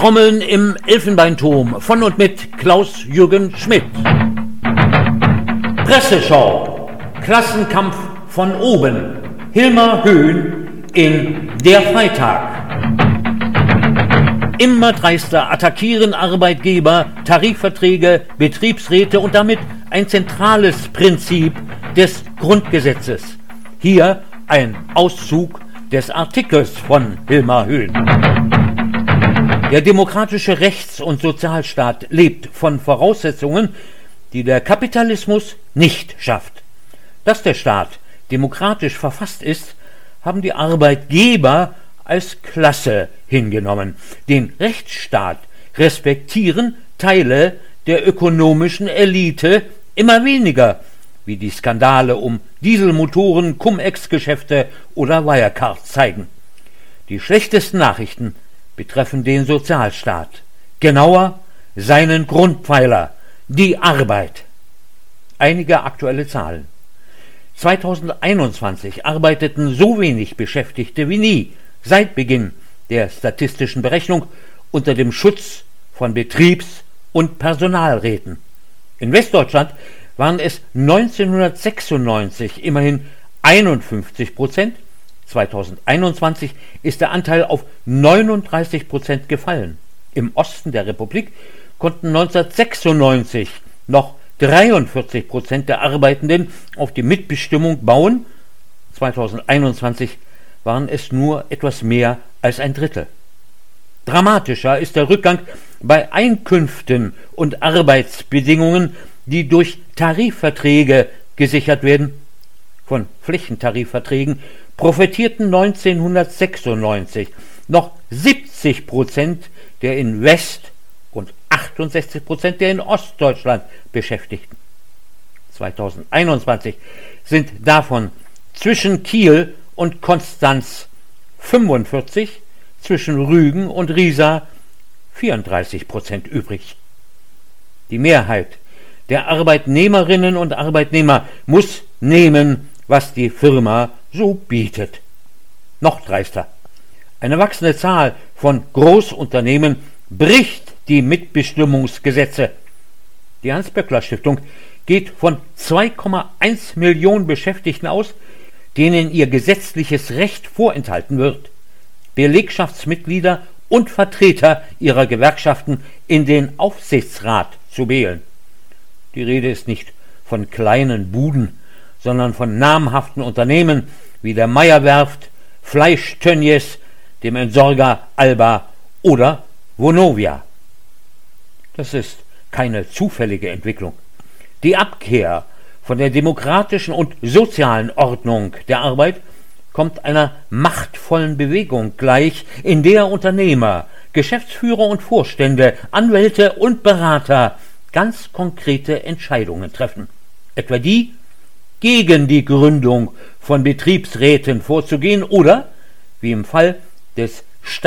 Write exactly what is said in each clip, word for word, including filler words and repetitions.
Trommeln im Elfenbeinturm von und mit Klaus-Jürgen Schmidt. Presseschau, Klassenkampf von oben, Hilmar Höhn in Der Freitag. Immer dreister attackieren Arbeitgeber, Tarifverträge, Betriebsräte und damit ein zentrales Prinzip des Grundgesetzes. Hier ein Auszug des Artikels von Hilmar Höhn. Der demokratische Rechts- und Sozialstaat lebt von Voraussetzungen, die der Kapitalismus nicht schafft. Dass der Staat demokratisch verfasst ist, haben die Arbeitgeber als Klasse hingenommen. Den Rechtsstaat respektieren Teile der ökonomischen Elite immer weniger, wie die Skandale um Dieselmotoren, Cum-Ex-Geschäfte oder Wirecard zeigen. Die schlechtesten Nachrichten betreffen den Sozialstaat, genauer seinen Grundpfeiler, die Arbeit. Einige aktuelle Zahlen. zweitausendeinundzwanzig arbeiteten so wenig Beschäftigte wie nie seit Beginn der statistischen Berechnung unter dem Schutz von Betriebs- und Personalräten. In Westdeutschland waren es neunzehnhundertsechsundneunzig immerhin einundfünfzig Prozent, zweitausendeinundzwanzig ist der Anteil auf neununddreißig Prozent gefallen. Im Osten der Republik konnten neunzehnhundertsechsundneunzig noch dreiundvierzig Prozent der Arbeitenden auf die Mitbestimmung bauen, zweitausendeinundzwanzig waren es nur etwas mehr als ein Drittel. Dramatischer ist der Rückgang bei Einkünften und Arbeitsbedingungen, die durch Tarifverträge gesichert werden. Von Flächentarifverträgen profitierten neunzehnhundertsechsundneunzig noch siebzig Prozent der in West- und achtundsechzig Prozent der in Ostdeutschland Beschäftigten. zweitausendeinundzwanzig sind davon zwischen Kiel und Konstanz fünfundvierzig, zwischen Rügen und Riesa vierunddreißig Prozent übrig. Die Mehrheit der Arbeitnehmerinnen und Arbeitnehmer muss nehmen, was die Firma so bietet. Noch dreister. Eine wachsende Zahl von Großunternehmen bricht die Mitbestimmungsgesetze. Die Hans-Böckler-Stiftung geht von zwei Komma eins Millionen Beschäftigten aus, denen ihr gesetzliches Recht vorenthalten wird, Belegschaftsmitglieder und Vertreter ihrer Gewerkschaften in den Aufsichtsrat zu wählen. Die Rede ist nicht von kleinen Buden, sondern von namhaften Unternehmen wie der Meyer-Werft, Fleisch-Tönnies, dem Entsorger Alba oder Vonovia. Das ist keine zufällige Entwicklung. Die Abkehr von der demokratischen und sozialen Ordnung der Arbeit kommt einer machtvollen Bewegung gleich, in der Unternehmer, Geschäftsführer und Vorstände, Anwälte und Berater ganz konkrete Entscheidungen treffen. Etwa die, gegen die Gründung von Betriebsräten vorzugehen oder, wie im Fall des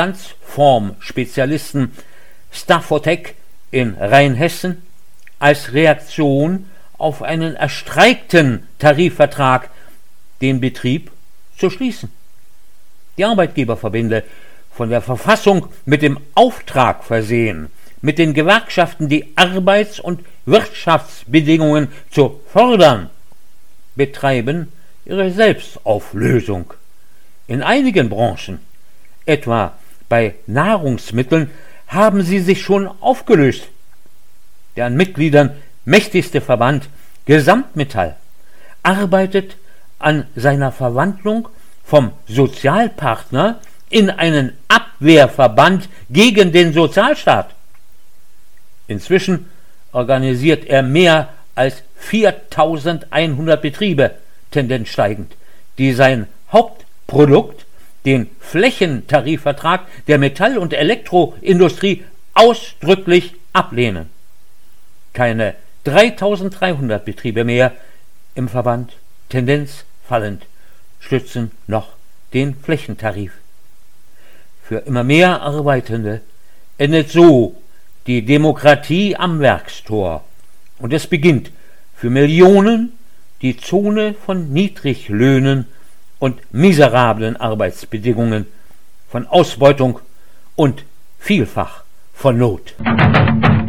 Standsform-Spezialisten Staffotec in Rheinhessen, als Reaktion auf einen erstreikten Tarifvertrag den Betrieb zu schließen. Die Arbeitgeberverbände, von der Verfassung mit dem Auftrag versehen, mit den Gewerkschaften die Arbeits- und Wirtschaftsbedingungen zu fördern, betreiben ihre Selbstauflösung. In einigen Branchen, etwa bei Nahrungsmitteln, haben sie sich schon aufgelöst. Der an Mitgliedern mächtigste Verband Gesamtmetall arbeitet an seiner Verwandlung vom Sozialpartner in einen Abwehrverband gegen den Sozialstaat. Inzwischen organisiert er mehr als viertausendeinhundert Betriebe, Tendenz steigend, die sein Hauptprodukt, den Flächentarifvertrag der Metall- und Elektroindustrie, ausdrücklich ablehnen. Keine dreitausenddreihundert Betriebe mehr im Verband, Tendenz fallend, stützen noch den Flächentarif. Für immer mehr Arbeitende endet so die Demokratie am Werkstor und es beginnt für Millionen die Zone von Niedriglöhnen und miserablen Arbeitsbedingungen, von Ausbeutung und vielfach von Not.